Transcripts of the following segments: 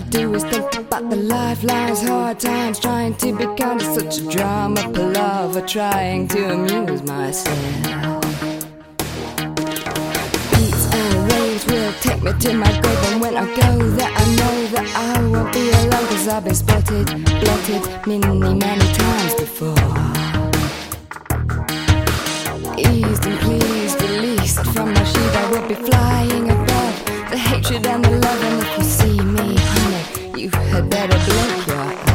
do is think about the lifelines, hard times, trying to be kind of such a drama, palaver, trying to amuse myself. Beats and waves will take me to my grave, and when I go there I know that I won't be alone, 'cause I've been spotted, blotted many times before. Eased and pleased, released from my sheath, I will be flying above the hatred and the love. And if you see me, honey, you had better blink your eyes.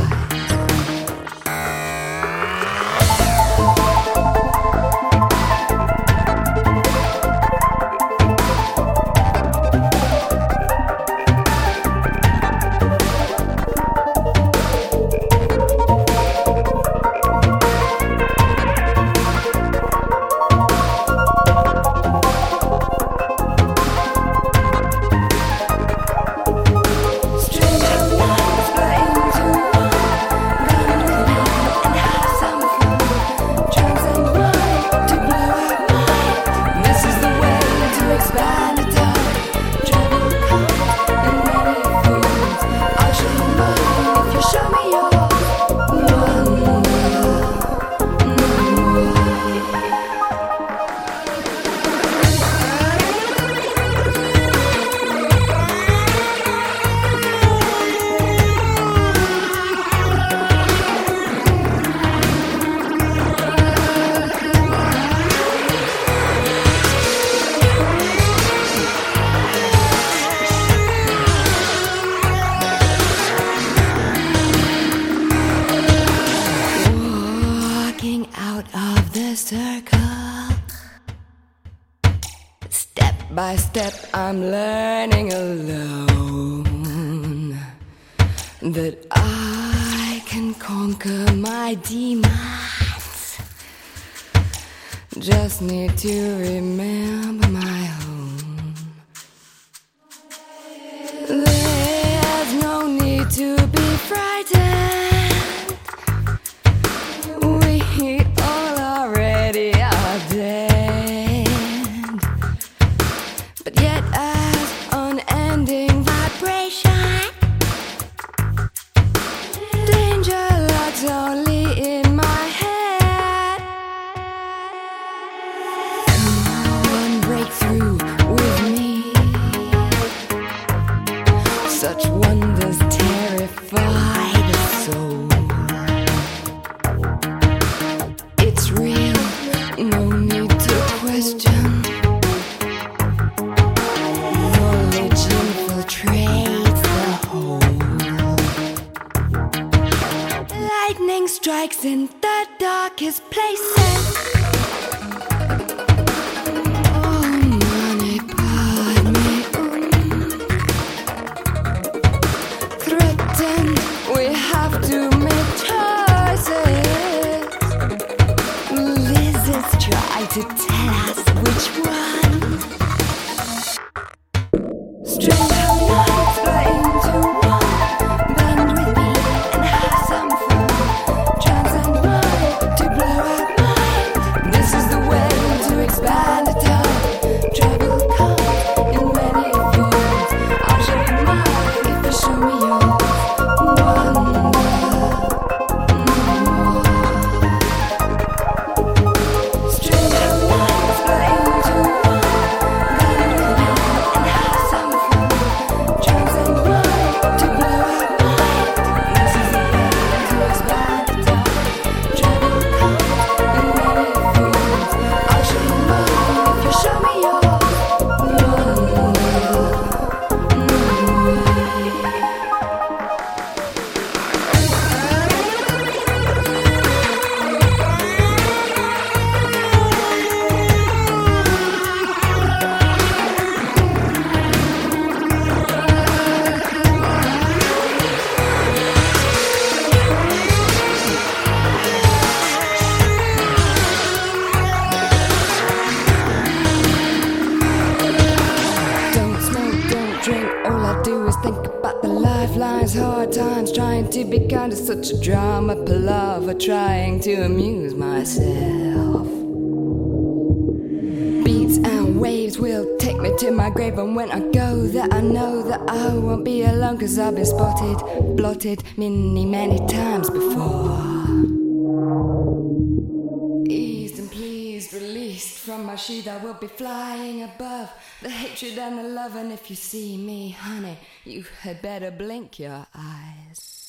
Circle. Step by step I'm learning alone that I can conquer my demons. Just need to remember my home. There's no need to be frightened. Only in my head. Come on, break through with me. Such wonders terrify the soul. It's real, no need to question. Knowledge infiltrates the whole. Lightning strikes in the darkest places. Oh, money, pardon me. Threatened, we have to make choices. Lizards try to tell us which one. Strange how lights fly into one. Bend with me and have some fun. Expand the time, trouble comes in many forms. I'll show you mine if you show me yours. Strange how lights fly into one. Bend with me and have some fun. Transcend mine to blow out mine. This is the way to expand the time. Trouble comes in many forms. I'll show you mine if you show me yours. All I do is think about the lifelines, hard times, trying to be kind of such a drama, palaver, trying to amuse myself. Beats and waves will take me to my grave, and when I go there I know that I won't be alone, 'cause I've been spotted, blotted many times before. Eased and pleased, released from my sheath, I will be flying above the hatred and the love, and if you see me, honey, you had better blink your eyes.